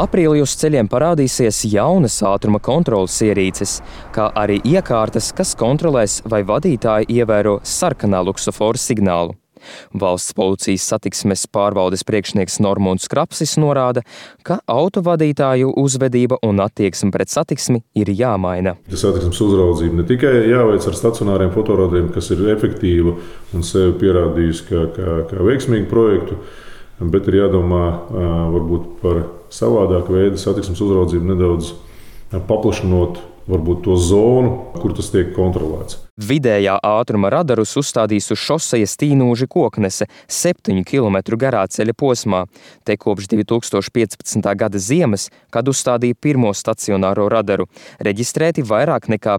Aprīlī uz ceļiem parādīsies jaunas ātruma kontroles ierīces, kā arī iekārtas, kas kontrolēs, vai vadītāji ievēro sarkanā luksofora signālu. Valsts policijas satiksmes pārvaldes priekšnieks Normunds Krapsis norāda, ka autovadītāju uzvedība un attieksme pret satiksmi ir jāmaina. Satiksmes uzraudzība ne tikai jāveic ar stacionāriem fotoradiem, kas ir efektīva un sevi pierādījusi kā veiksmīgu projektu, bet ir jādomā varbūt par savādāku veidu satiksmes uzraudzību, nedaudz paplašinot varbūt to zonu, kur tas tiek kontrolēts. Vidējā ātruma radarus uzstādīs uz šosejas Tīnūži Koknese 7 km garā ceļa posmā. Te kopš 2015. gada ziemas, kad uzstādīja pirmo stacionāro radaru, reģistrēti vairāk nekā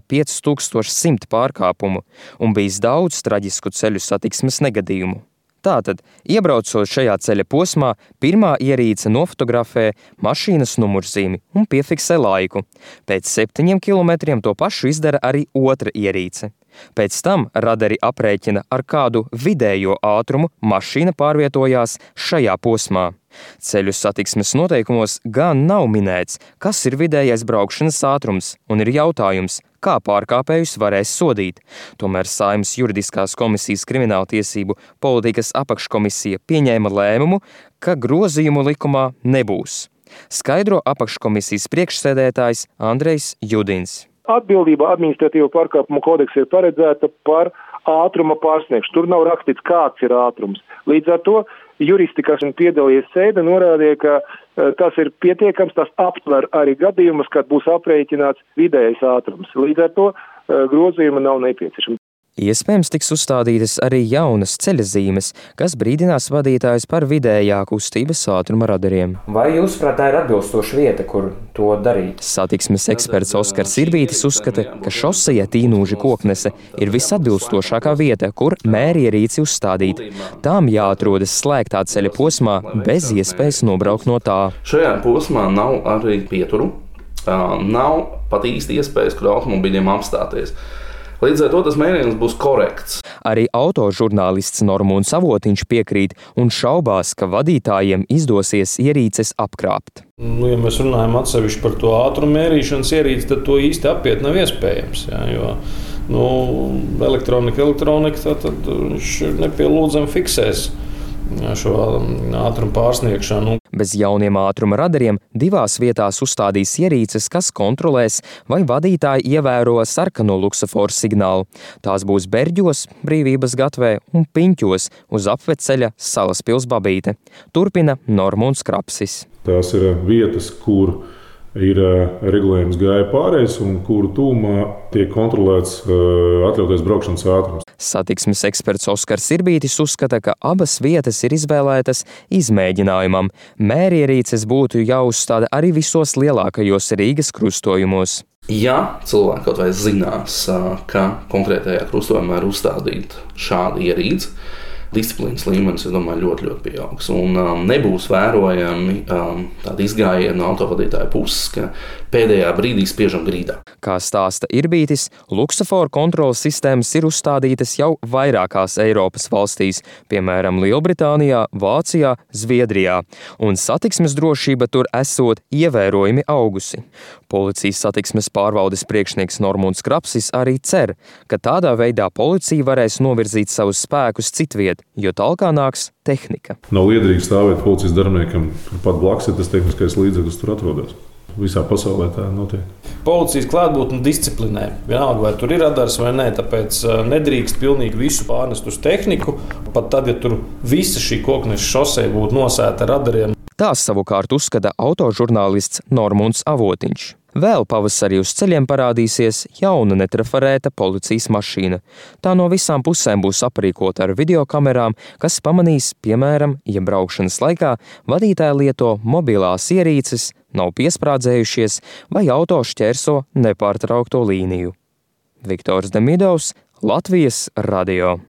5100 pārkāpumu un bijis daudz traģisku ceļu satiksmes negadījumu. Tātad, iebraucot šajā ceļa posmā, pirmā ierīce nofotografē mašīnas numurzīmi un piefiksē laiku. Pēc 7 kilometriem to pašu izdara arī otra ierīce. Pēc tam radari aprēķina, ar kādu vidējo ātrumu mašīna pārvietojās šajā posmā. Ceļu satiksmes noteikumos gan nav minēts, kas ir vidējais braukšanas ātrums, un ir jautājums, kā pārkāpējus varēs sodīt. Tomēr Saeimas juridiskās komisijas krimināltiesību politikas apakškomisija pieņēma lēmumu, ka grozījumu likumā nebūs. Skaidro apakškomisijas priekšsēdētājs Andrejs Judins. Atbildība administratīvo pārkāpumu kodeksā ir paredzēta par ātruma pārsniegšanu. Tur nav rakstīts, kāds ir ātrums. Līdz ar to juristi, kas piedalījies sēdē, norādīja, ka tas ir pietiekams, tas aptver arī gadījumus, kad būs aprēķināts vidējais ātrums. Līdz ar to grozījuma nav nepieciešama. Iespējams tiks uzstādītas arī jaunas ceļazīmes, kas brīdinās vadītājus par vidējā kustības ātruma radariem. Vai jūsuprāt, tā ir atbilstoša vieta, kur to darīt? Satiksmes eksperts Oskars Irbītis uzskata, ka šoseja Tīnūži Koknese ir visatbilstošākā vieta, kur mērierīci uzstādīt. Tām jāatrodas slēgtā ceļa posmā bez iespējas nobraukt no tā. Šajā posmā nav arī pieturu, nav pat īsti iespējas, kur automobiļiem apstāties. Līdz ar to tas mērījums būs korekts. Arī autožurnālists Normunds Avotiņš piekrīt un šaubās, ka vadītājiem izdosies ierīces apkrāpt. Ja mēs runājam atsevišķi par to ātrumu mērīšanas ierīci, tad to īsti apiet nav iespējams. Jo elektronika, tad viņš nepielūdzami fiksēs šo ātrumu pārsniegšanu. Bez jauniem ātruma radariem divās vietās uzstādīs ierīces, kas kontrolēs, vai vadītāji ievēro sarkano luksoforu signālu. Tās būs Berģos, Brīvības gatvē un Piņķos uz apveceļa Salaspils Babīte. Turpina Normunds Krapsis. Tās ir vietas, kur ir regulējums gāja pārējais un kuru tūmā tiek kontrolēts atļautais braukšanas ātrums. Satiksmes eksperts Oskars Irbītis uzskata, ka abas vietas ir izvēlētas izmēģinājumam. Mērierīces būtu jāuzstāda arī visos lielākajos Rīgas krustojumos. Ja cilvēki kaut vai zinās, ka konkrētajā krustojumā ir uzstādīta šāda ierīce, disciplīnas līmenis, es domāju, ļoti pieaugs. Un nebūs vērojami tādi izgājieni no autovadītāja puses, ka pēdējā brīdī spiežam grīdā. Kā stāsta Irbītis, luksoforu kontrolas sistēmas ir uzstādītas jau vairākās Eiropas valstīs, piemēram, Lielbritānijā, Vācijā, Zviedrijā, un satiksmes drošība tur esot ievērojami augusi. Policijas satiksmes pārvaldes priekšnieks Normunds Krapsis arī cer, ka tādā veidā policija varēs novirzīt savus spēkus citviet, jo talkā nāks tehnika. Nav liederīgi stāvēt policijas darbiniekam, turpat blakus ir tas tehniskais līdzeklis, tur atrodas. Visā pasaulē tā notiek. Policijas klātbūtne disciplinē. Vienalga, vai tur ir radars vai nē, tāpēc nedrīkst pilnīgi visu pārnest uz tehniku. Pat tad, ja tur visa šī Kokneses šoseja būtu nosēta ar radariem. Tā savukārt uzskata autožurnālists Normunds Avotiņš. Vēl pavasarī uz ceļiem parādīsies jauna netrafarēta policijas mašīna. Tā no visām pusēm būs aprīkota ar videokamerām, kas pamanīs, piemēram, ja braukšanas laikā vadītāji lieto mobilās ierīces, nav piesprādzējušies vai auto šķērso nepārtraukto līniju. Viktors Demidovs, Latvijas radio.